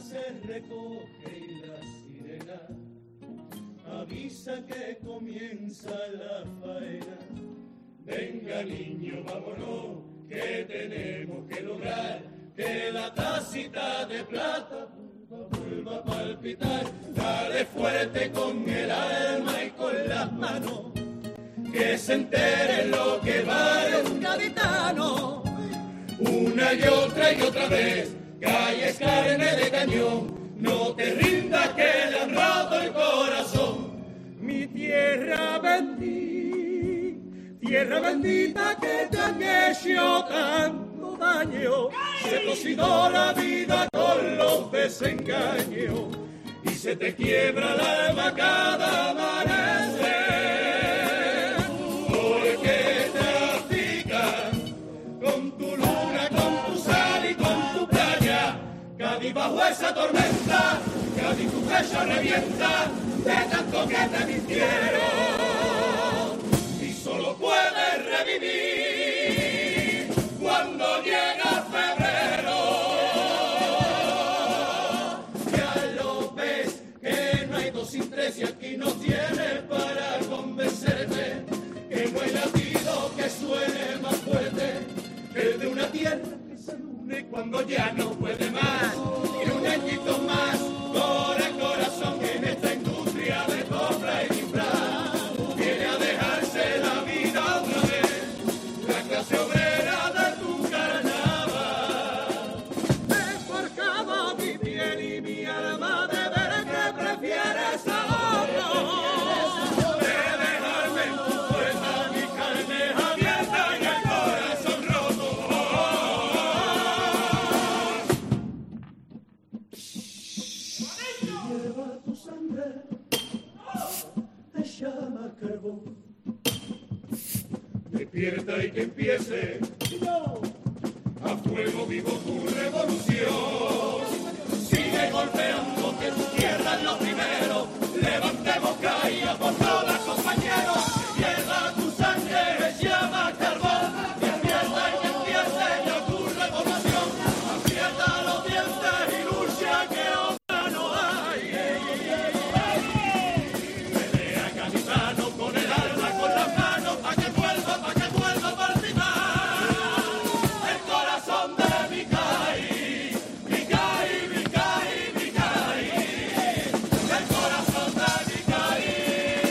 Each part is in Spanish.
se recoge y la sirena avisa que comienza la faena. Venga niño, vámonos, que tenemos que lograr que la tacita de plata vuelva a palpitar. Dale fuerte con el alma y con las manos, que se entere lo que vale un gaditano. Una y otra vez, calle es carne de cañón, no te rindas que le han roto el corazón. Mi tierra bendita que te han hecho tanto daño, se cocinó la vida con los desengaños y se te quiebra el alma cada amanecer, porque trafican con tu luna, con tu sal y con tu playa. Cádiz bajo esa tormenta, Cádiz tu pecho revienta de tanto que te mintieron. Solo puedes revivir cuando llega febrero. Ya lo ves que no hay dos sin tres y aquí no tienes para convencerte que no hay latido que suene más fuerte que el de una tierra que se une cuando ya no puede más. Y un añito más, corazón en esta industria de compra y disfraz viene a dejarse la vida otra vez, la clase obrera de tu carnaval. He forjado mi piel y mi alma de ver que prefieres ahorro, de dejarme en tu puerta mi carne abierta y el corazón roto. Lleva tu sangre, te llama carbón. Despierta y que empiece a fuego vivo tu revolución. Sigue golpeando que tu tierra es lo primero. Levantemos caída por todas, compañeros. Lleva tu sangre, llama carbón. Despierta y que empiece ya tu revolución. Aprieta los dientes y lucha que otra no hay. Pelea gaditano con el alma, con las manos, pa' que vuelva a palpitar el corazón de mi Cádiz, mi Cádiz, mi Cádiz, mi Cádiz, el corazón de mi Cádiz.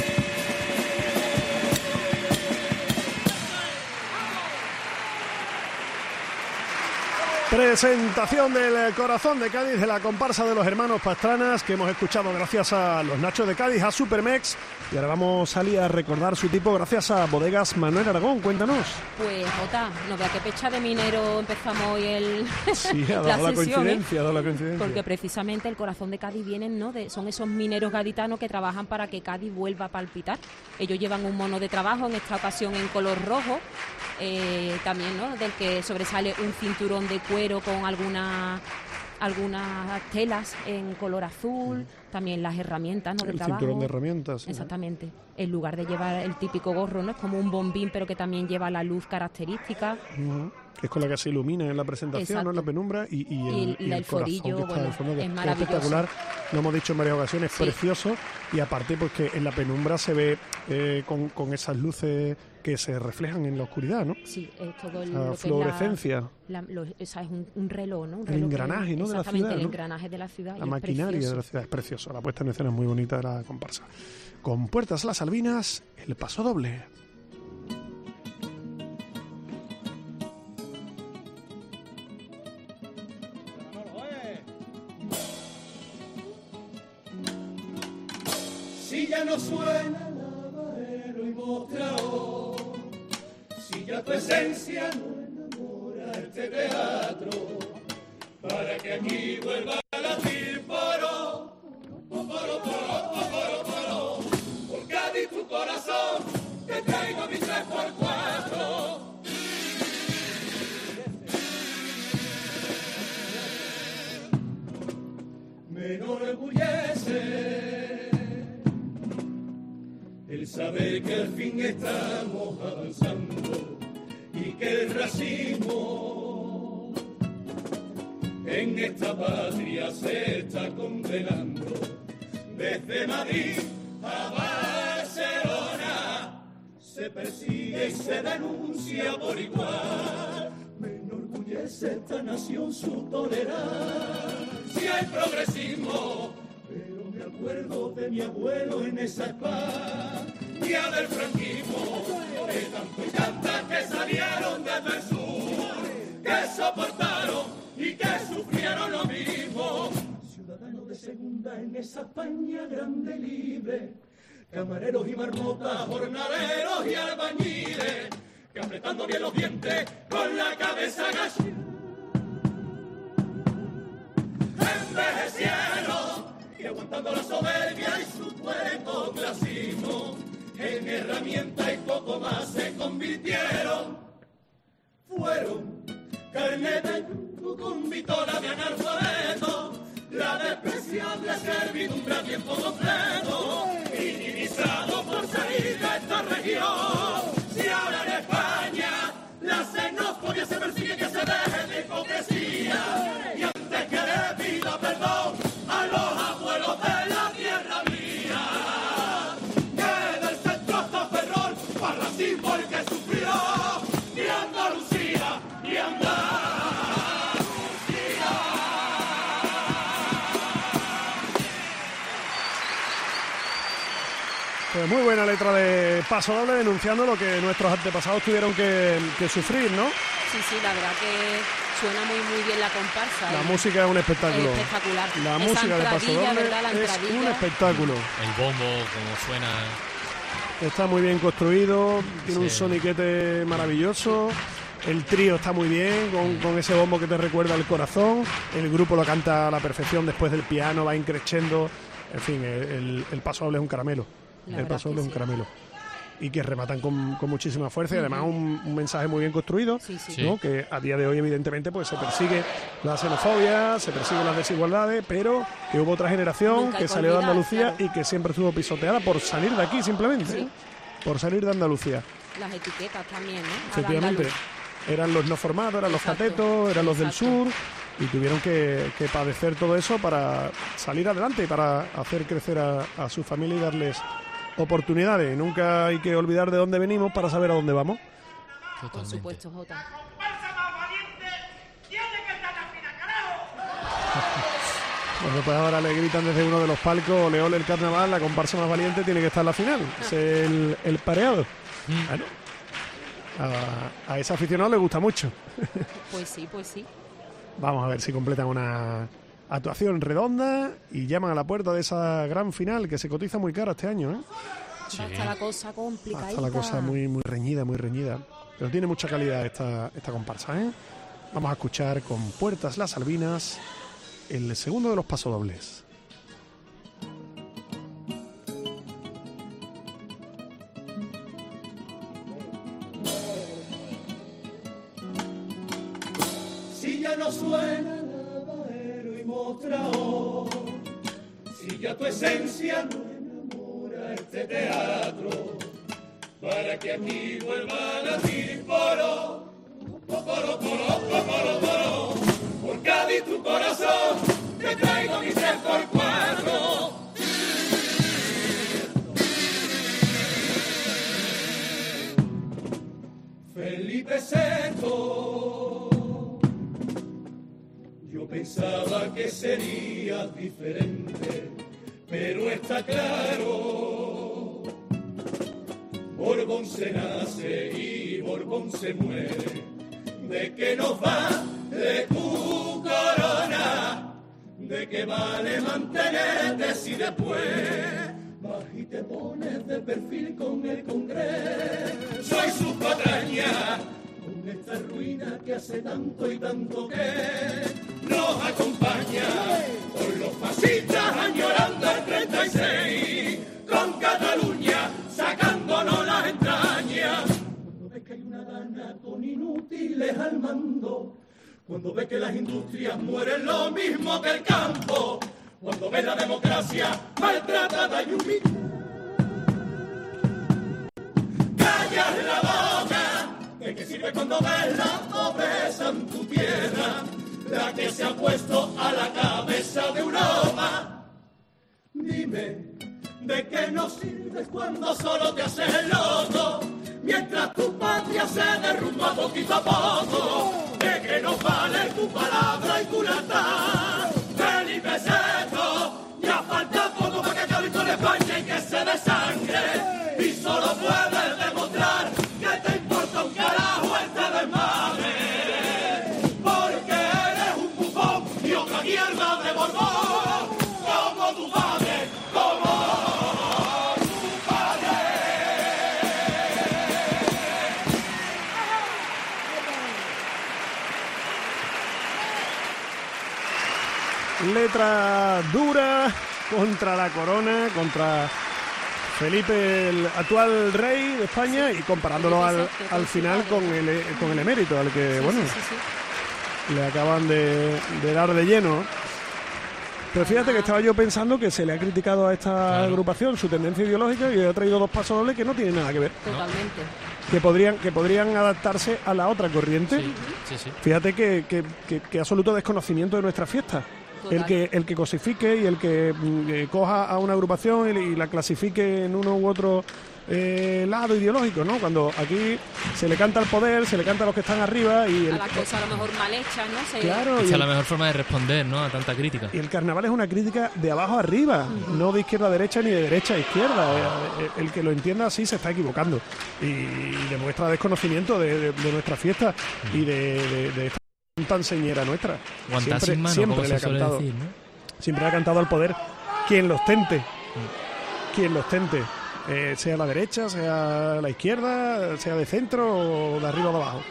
Presentación del Corazón de Cádiz de la comparsa de los hermanos Pastranas, que hemos escuchado gracias a los Nachos de Cádiz, a Supermex, y ahora vamos a salir a recordar su tipo gracias a Bodegas Manuel Aragón. Cuéntanos. Pues Jota, no vea qué pecha de minero empezamos hoy Sí, ha dado la coincidencia, ha dado la coincidencia. Porque precisamente el Corazón de Cádiz vienen, ¿no? Son esos mineros gaditanos que trabajan para que Cádiz vuelva a palpitar. Ellos llevan un mono de trabajo, en esta ocasión en color rojo, también, ¿no? Del que sobresale un cinturón de cuero con algunas telas en color azul, también las herramientas, ¿no? De trabajo. El cinturón de herramientas. Exactamente. En lugar de llevar el típico gorro, ¿no? Es como un bombín, pero que también lleva la luz característica. Que es con la que se ilumina en la presentación, exacto, ¿no? En la penumbra y el forillo, corazón que está bueno, al fondo, es maravilloso. espectacular. Lo hemos dicho en varias ocasiones, sí, precioso. Y aparte, pues que en la penumbra se ve con esas luces que se reflejan en la oscuridad, ¿no? Sí, es todo la fluorescencia. Es un reloj, ¿no? Un reloj, el engranaje, ¿no? De la ciudad. Exactamente, el ¿no? engranaje de la ciudad. La maquinaria de la ciudad es preciosa. La puesta en escena es muy bonita de la comparsa. Con Puertas Las Albinas, el paso doble. Si ya no suena lavadero y mostrador, si ya tu esencia no enamora este teatro, para que aquí vuelva a latir poro, por Cádiz tu corazón, te traigo mi 3x4. Me enorgullece el saber que al fin estamos avanzando y que el racismo en esta patria se está condenando. Desde Madrid a Barcelona se persigue y se denuncia por igual. Me enorgullece esta nación su tolerancia y progresismo, pero me acuerdo de mi abuelo en esa España del franquismo, de tanto y tantas que salieron desde el sur, que soportaron y que sufrieron lo mismo. Ciudadanos de segunda en esa España grande y libre, camareros y marmotas, jornaleros y albañiles, que apretando bien los dientes con la cabeza agachada envejecieron, y aguantando la soberbia y su puerco clasismo, en herramienta y poco más se convirtieron. Fueron carne de yugo con vitola de analfabeto, la despreciable servidumbre a tiempo completo, minimizado por salir de esta región. Si ahora en España la xenofobia se persigue, que se deje de hipocresía, y antes que le pida perdón a los abuelos de la tierra mía, que del centro hasta Ferrol, para racismo el que sufrió, y Andalucía, y Andalucía. Pues muy buena letra de Paso Doble, denunciando lo que nuestros antepasados tuvieron que sufrir, ¿no? Sí, sí, la verdad que suena muy bien la comparsa. La música es un espectáculo. Es espectacular. La Esa música de Paso entradilla, Doble ¿verdad? La es entradilla. un espectáculo. El bombo, como suena. Está muy bien construido, tiene un Sí. soniquete maravilloso. El trío está muy bien, con ese bombo que te recuerda el corazón. El grupo lo canta a la perfección, después del piano va increciendo. En fin, el Paso Doble es un caramelo. La El verdad Paso que Doble es un sí. caramelo. Y que rematan con muchísima fuerza y además un mensaje muy bien construido, Sí, sí. ¿no? Que a día de hoy evidentemente pues se persigue la xenofobia, se persigue las desigualdades, pero que hubo otra generación Nunca hay que que salió de olvidar, Andalucía claro. y que siempre estuvo pisoteada por salir de aquí simplemente, Sí. ¿eh? Por salir de Andalucía. Las etiquetas también, ¿no? Al Efectivamente, andaluz. eran los no formados, eran los Exacto, catetos, eran los del exacto. sur y tuvieron que padecer todo eso para salir adelante y para hacer crecer a su familia y darles oportunidades. Nunca hay que olvidar de dónde venimos para saber a dónde vamos. Por Totalmente. supuesto, Jota. Bueno, pues ahora le gritan desde uno de los palcos: ole, ole el carnaval, la comparsa más valiente tiene que estar en la final. Es el pareado. Bueno, a ese aficionado le gusta mucho. Pues sí, pues sí. Vamos a ver si completan una actuación redonda y llaman a la puerta de esa gran final que se cotiza muy cara este año, ¿eh? Sí. Va a estar la cosa complicadita. Está la cosa muy reñida, muy reñida. Pero tiene mucha calidad esta comparsa, ¿eh? Vamos a escuchar con Puertas Las Albinas el segundo de los pasodobles. Si ya no suena lavadero y mostrador, si ya tu esencia no enamora este teatro, para que aquí vuelva a latir poro, poro, poro, poro, poro, por Cádiz tu corazón, te traigo mi 3x4. Felipe Seco, yo pensaba que sería diferente, pero está claro, Borbón se nace y Borbón se muere, de qué nos va de tu corona, de qué vale mantenerte si después vas y te pones de perfil con el Congreso. Soy su patraña, con esta ruina que hace tanto y tanto que nos acompaña, con los fascistas añorando el 36, con Cataluña sacándonos las entrañas. Cuando ves que hay una gana con inútiles al mando, cuando ves que las industrias mueren lo mismo que el campo, cuando ves la democracia maltratada y humillada, callas la boca. ¿De qué sirve cuando ves la pobreza en tu tierra? la que se ha puesto a la cabeza de Europa. Dime, ¿de qué nos sirves cuando solo te haces loco? Mientras tu patria se derrumba poquito a poco. ¿De qué nos vale tu palabra y tu lealtad? Felipe VI, ya falta poco para que acabe con España y que se desangre. Y solo puedes demostrar que te importa un carajo este desmadre. Porque eres un bufón y otra mierda de Borbón, como tu padre, como tu padre. Letra dura contra la corona, contra Felipe, el actual rey de España, y comparándolo al final con el emérito, al que, le acaban de dar de lleno. Pero fíjate que estaba yo pensando que se le ha criticado a esta agrupación su tendencia ideológica y ha traído dos pasodobles que no tienen nada que ver. Totalmente. Que podrían adaptarse a la otra corriente. Sí. Fíjate que absoluto desconocimiento de nuestra fiesta. El que cosifique y el que coja a una agrupación y la clasifique en uno u otro lado ideológico, ¿no? Cuando aquí se le canta al poder, se le canta a los que están arriba y a la cosa a lo mejor mal hecha, ¿no? Claro, esa es la mejor forma de responder, ¿no?, a tanta crítica. Y el carnaval es una crítica de abajo a arriba, no de izquierda a derecha ni de derecha a izquierda. El que lo entienda así se está equivocando y demuestra desconocimiento de nuestra fiesta y de esta tan señera nuestra. Siempre le ha cantado, decir, ¿no? Siempre le ha cantado al poder quien lo ostente, sea la derecha, sea la izquierda, sea de centro o de arriba o de abajo.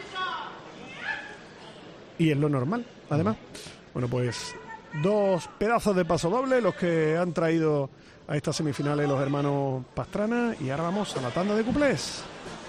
Y es lo normal, además. Bueno, pues dos pedazos de paso doble los que han traído a estas semifinales los hermanos Pastrana, y ahora vamos a la tanda de cuplés.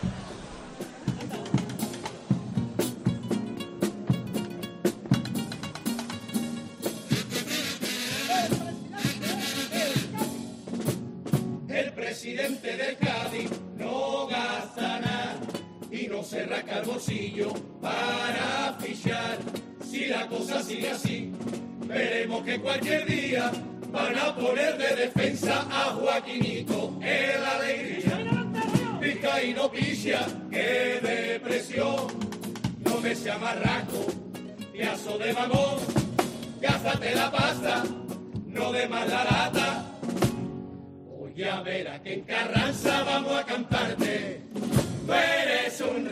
Presidente de Cádiz no gasta nada y no se rasca el bolsillo para fichar. Si la cosa sigue así, veremos que cualquier día van a poner de defensa a Joaquinito el alegría. Vizcaíno picha, que depresión, no me sea marraco, piazo de mamón, gástate la pasta, no de más la lata. Ya verás que en Carranza vamos a cantarte. Tú eres un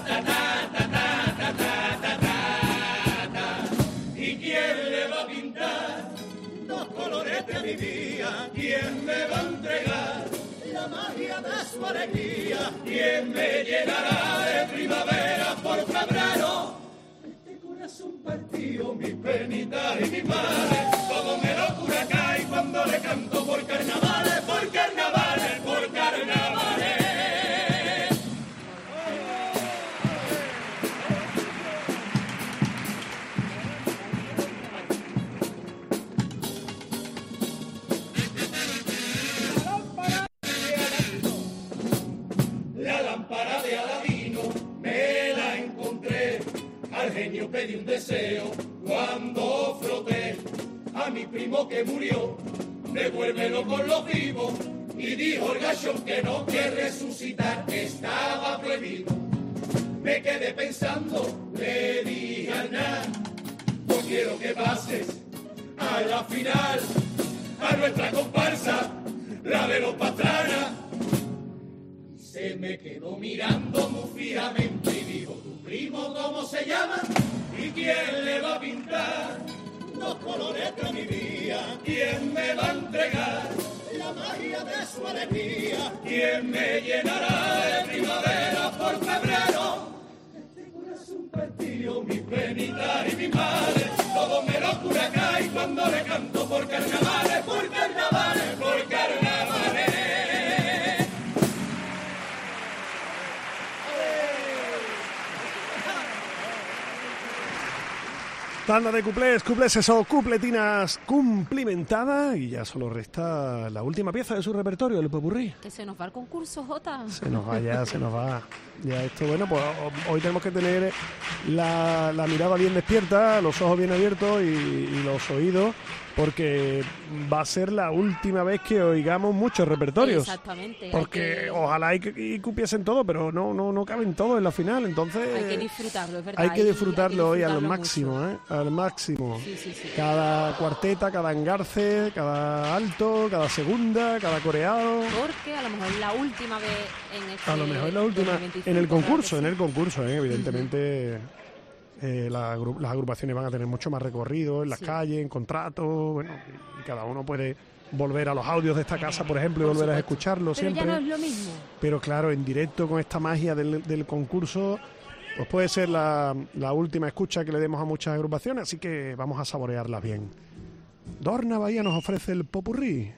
¿Y quién le va a pintar los colores de mi día? ¿Quién me va a entregar la magia de su alegría? ¿Quién me llenará de primavera por febrero? Este corazón partido, mis penitas y mis males, todo me lo cura acá y cuando le canto por carnavales, por carnavales, por carnavales. La lámpara de Aladino me la encontré, al genio pedí un deseo cuando froté a mi primo que murió, devuélvelo con los vivos. Y dijo el gachón que no, que resucitar estaba prohibido. Me quedé pensando, le dije a Hernán, no quiero que pases a la final, a nuestra comparsa, la de los Pastrana. Y se me quedó mirando muy fijamente y dijo, ¿tu primo cómo se llama? ¿Y quién le va a pintar los colores de mi vida? ¿Quién me va a entregar la magia de su alegría? ¿Quién me llenará de primavera por febrero? Este corazón partido, mis penitas y mis males, todo me lo cura acá y cuando le canto por carnavales, por carnavales, por carnavales. Tanda de cuplés eso, cupletinas cumplimentadas y ya solo resta la última pieza de su repertorio, el popurrí. Que se nos va el concurso, Jota. Se nos va. Ya esto, bueno, pues hoy tenemos que tener la mirada bien despierta, los ojos bien abiertos y los oídos, porque va a ser la última vez que oigamos muchos repertorios. Exactamente. Porque ojalá y cupiesen todo, pero no caben todos en la final, entonces hay que disfrutarlo, es verdad. hay que disfrutarlo hoy al mucho. máximo, al máximo. Sí. Cada cuarteta, cada engarce, cada alto, cada segunda, cada coreado. Porque a lo mejor es la última vez en este A lo mejor es la última 2025, en el claro concurso, evidentemente. Las agrupaciones van a tener mucho más recorrido en las calles, en contratos, bueno, y cada uno puede volver a los audios de esta casa, por ejemplo, y volver a escucharlo siempre. Pero ya no es lo mismo. Pero claro, en directo con esta magia del concurso, pues puede ser la última escucha que le demos a muchas agrupaciones, así que vamos a saborearlas bien. Dorna Bahía nos ofrece el popurrí.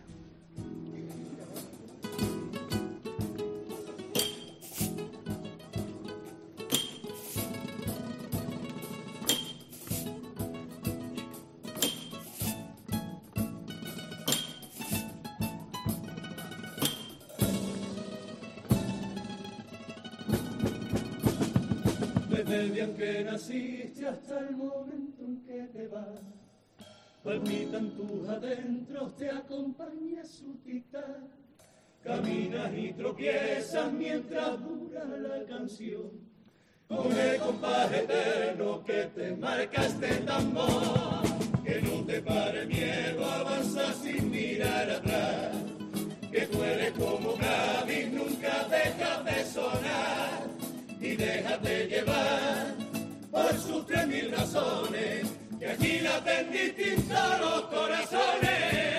Desde el día en que naciste hasta el momento en que te vas, palpitan tus adentros, te acompaña su tic-tac. Caminas y tropiezas mientras dura la canción, con el compás eterno que te marca este tambor. Que no te pare miedo, avanza sin mirar atrás, que tú eres como Cádiz, nunca dejas de sonar. Y déjate llevar por sus 3000 razones, que aquí laten distintos los corazones.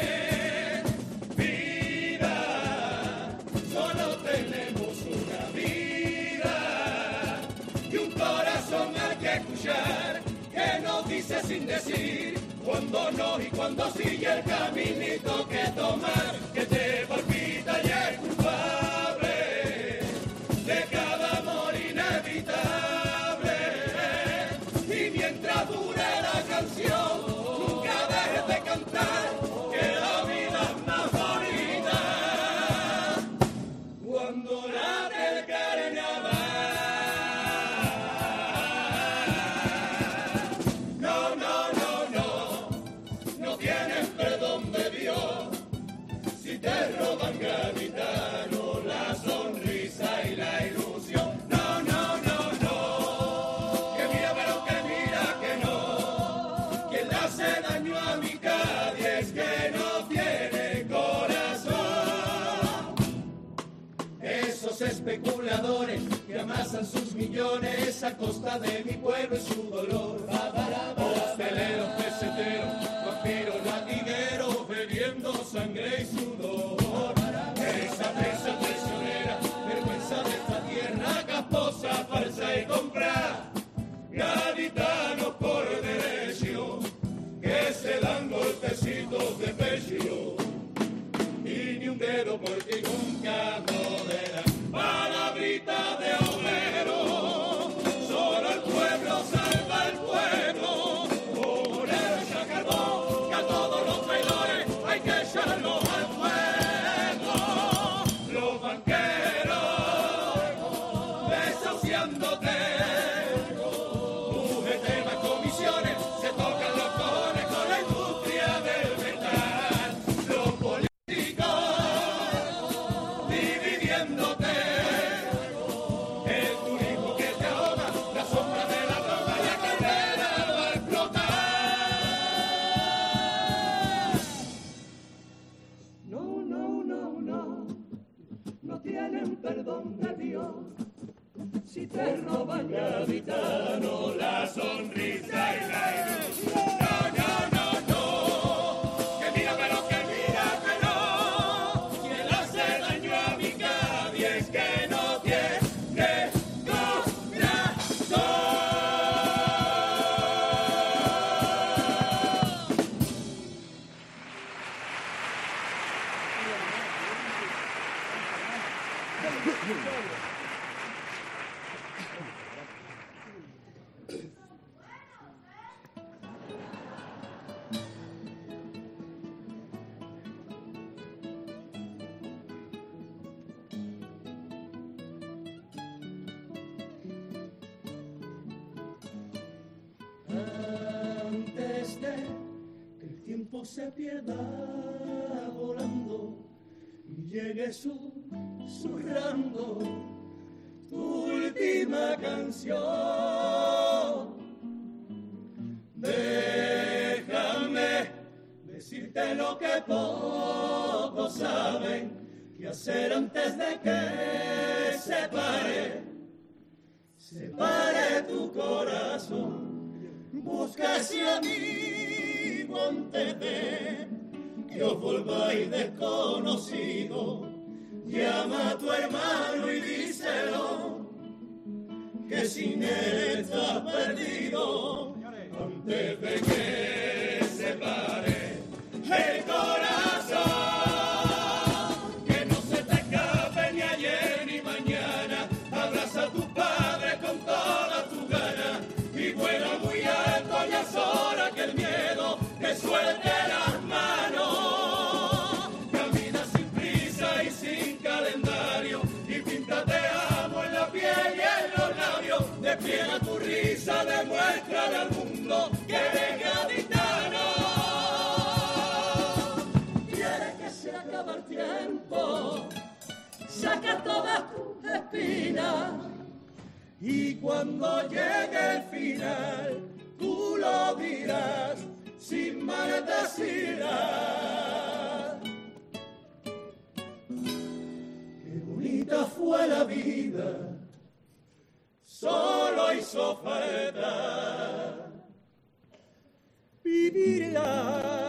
Vida, solo tenemos una vida y un corazón al que escuchar, que nos dice sin decir cuándo no y cuándo sí, y el caminito que tomar, que te palpita y es culpable de cada amor inevitable. Y mientras dure la canción, nunca dejes de cantar, que la vida es más bonita cuando late el carnaval. No tienen perdón de Dios si te roban, gaditano, la sonrisa y la ilusión. Que mira, pero que mira que no. Quien le hace daño a mi Cádiz es que no tiene corazón. Esos especuladores que amasan sus millones a costa de mi pueblo y su dolor. Hosteleros, peseteros, vampiros, latigueros, bebiendo sangre y sudor. Esa prensa traicionera, vergüenza de esta tierra casposa, falsa y compra. Gaditanos por derecho, que se dan golpecitos de pecho, y ni un dedo porque nunca moderan. Palabrita de obrero, solo el pueblo salva el pueblo. Ponerse a carbón, que a todos los traidores hay que echarlos al fuego. Los banqueros desahuciándote, UGT comisiones, se tocan los cojones con la industria del metal. Los políticos dividiéndote, el turismo que te ahoga, la sombra de la droga y la caldera va a explotar. No tienen perdón de Dios si te roban, gaditano, la sonrisa y la ilusión. Que mira, pero que mira que no. Quien hace daño a mi Cádiz es que no tiene corazón. Antes de que el tiempo se pierda volando y llegue susurrando tu última canción, déjame decirte lo que pocos saben que hacer antes de que separe tu corazón. Busca ese amigo antes de que os volváis desconocidos. Llama a tu hermano y díselo que sin él estás perdido. Antes de que separe el corazón, que no se te escape ni ayer ni mañana. Abraza a tu padre con todas tus ganas y vuela muy alto, ya es hora que el miedo te suelte las manos. Camina sin prisa y sin calendario y pinta te amo en la piel y en los labios. Despliega tu risa, demuéstrale al mundo que eres gaditano. Quieres que se acabe el tiempo, saca todas tus espinas y cuando llegue el final tú lo dirás sin maldecirás. Qué bonita fue la vida, solo hizo falta vivirla.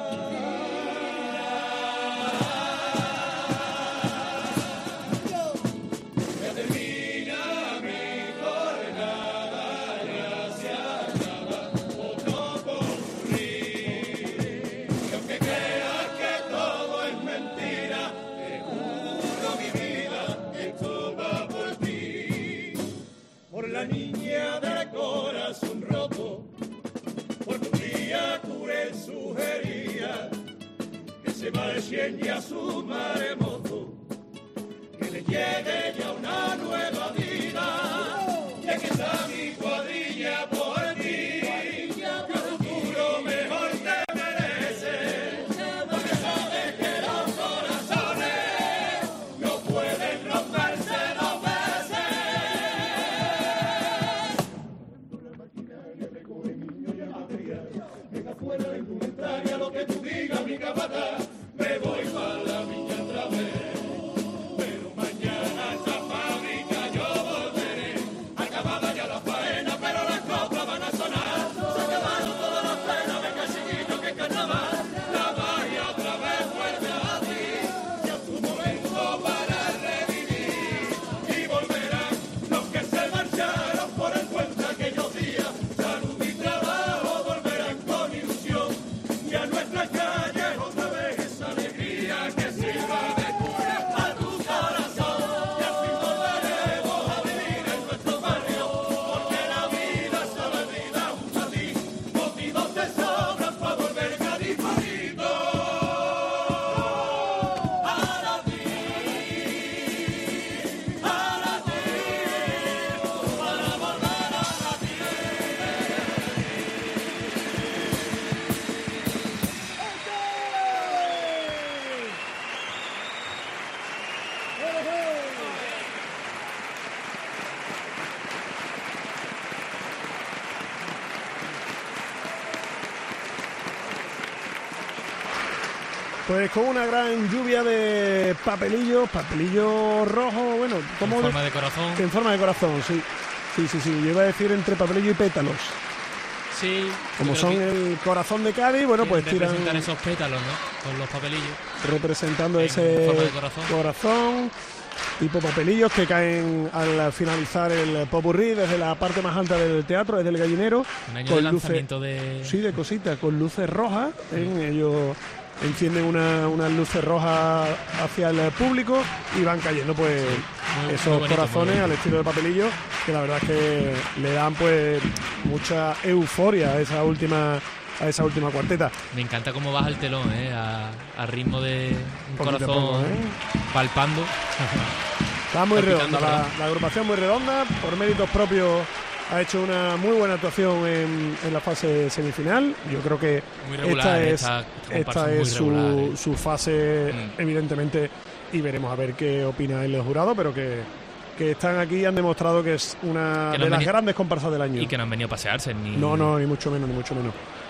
La niña de corazón roto, por tu criatura él sugería que se marchen ya su maremoto, que le llegue ya una nueva vida, ya que está mi cuadrilla por ti, que futuro mejor te merece, porque sabes que los corazones no pueden romperse dos veces. Fuera de indumentaria, lo que tú digas, mi capataz, me voy para la viña otra vez. Pero mañana a esta fábrica yo volveré. Acabada ya la faena, pero las coplas van a sonar. Se acabaron todas las penas, venga chiquito que carnaval. La magia otra vez vuelve a ti. Ya es tu momento para revivir. Y volverán los que se marcharon por el puente aquellos días. Salud y trabajo volverán con ilusión. Y a nuestras calles otra vez esa alegría que sirva de cura a tu corazón. Y así volveremos a vivir en nuestro barrio, porque la vida solo es vida un jardín. Motivos te sobran para volver califorito a latir, para volver a latir. Pues con una gran lluvia de papelillos rojos, bueno, como En forma de corazón. En forma de corazón, sí. Sí. Yo iba a decir entre papelillo y pétalos. Sí. Como creo son que el corazón de Cádiz, bueno, pues tiran representan esos pétalos, ¿no? Con los papelillos. representando en ese forma de corazón. tipo papelillos que caen al finalizar el popurrí desde la parte más alta del teatro, desde el gallinero. Un año de lanzamiento de cositas, con luces rojas. Ellos encienden unas luces rojas hacia el público y van cayendo pues esos muy bonito, corazones al estilo de papelillo, que la verdad es que le dan pues mucha euforia a esa última cuarteta. Me encanta cómo baja el telón, a ritmo de un Poquito a corazón poco, palpando. Está muy Palpitando, redonda, la agrupación muy redonda, por méritos propios ha hecho una muy buena actuación en la fase semifinal. Yo creo que muy regular, esta es su fase, evidentemente, y veremos a ver qué opina el jurado, pero que están aquí y han demostrado que es una de las grandes comparsas del año. Y que no han venido a pasearse. No, ni mucho menos.